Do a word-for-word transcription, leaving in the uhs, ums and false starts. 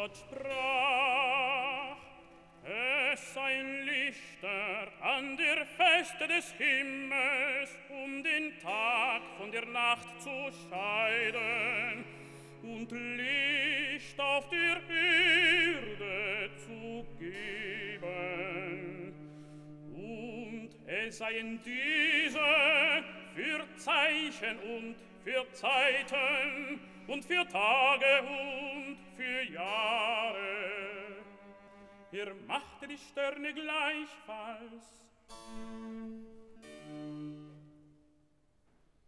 Gott sprach, es seien Lichter an der Feste des Himmels, um den Tag von der Nacht zu scheiden, und Licht auf der Erde zu geben. Und es seien diese für Zeichen und für Zeiten und für Tage und für Jahre. Er machte die Sterne gleichfalls